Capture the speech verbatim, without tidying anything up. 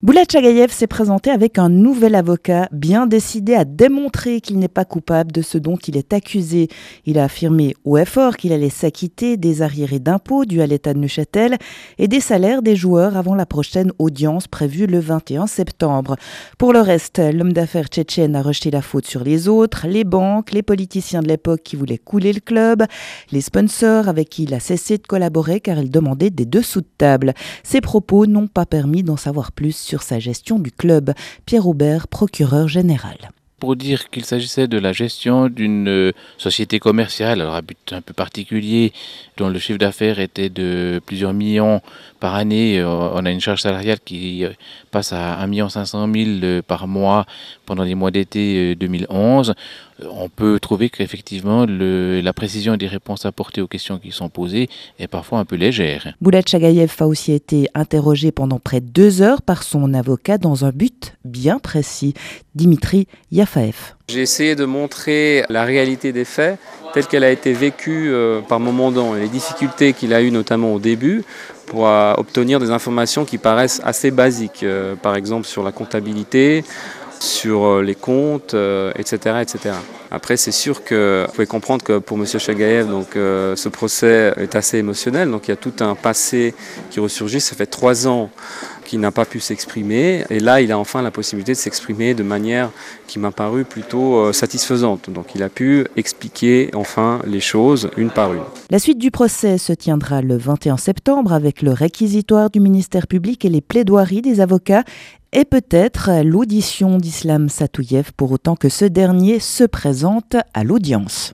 Boulat Chagayev s'est présenté avec un nouvel avocat, bien décidé à démontrer qu'il n'est pas coupable de ce dont il est accusé. Il a affirmé haut et fort qu'il allait s'acquitter des arriérés d'impôts dus à l'État de Neuchâtel et des salaires des joueurs avant la prochaine audience prévue le vingt et un septembre. Pour le reste, l'homme d'affaires tchétchène a rejeté la faute sur les autres, les banques, les politiciens de l'époque qui voulaient couler le club, les sponsors avec qui il a cessé de collaborer car il demandait des dessous de table. Ses propos n'ont pas permis d'en savoir plus sur sa gestion du club. Pierre Aubert, procureur général. Pour dire qu'il s'agissait de la gestion d'une société commerciale, alors à but un peu particulier, dont le chiffre d'affaires était de plusieurs millions par année. On a une charge salariale qui passe à un million cinq cent mille par mois pendant les mois d'été deux mille onze. On peut trouver qu'effectivement le, la précision des réponses apportées aux questions qui sont posées est parfois un peu légère. Boulat Chagayev a aussi été interrogé pendant près de deux heures par son avocat dans un but bien précis, Dimitri Yafaev. J'ai essayé de montrer la réalité des faits telle qu'elle a été vécue euh, par mon mandant et les difficultés qu'il a eues notamment au début pour euh, obtenir des informations qui paraissent assez basiques, euh, par exemple sur la comptabilité, sur les comptes, euh, et cetera, et cetera. Après, c'est sûr que vous pouvez comprendre que pour M. Chagayev, donc, euh, ce procès est assez émotionnel. Donc, il y a tout un passé qui ressurgit. Ça fait trois ans qu'il n'a pas pu s'exprimer. Et là, il a enfin la possibilité de s'exprimer de manière qui m'a paru plutôt euh, satisfaisante. Donc, il a pu expliquer enfin les choses une par une. La suite du procès se tiendra le vingt et un septembre avec le réquisitoire du ministère public et les plaidoiries des avocats. Et peut-être l'audition d'Islam Satouyev pour autant que ce dernier se présente à l'audience.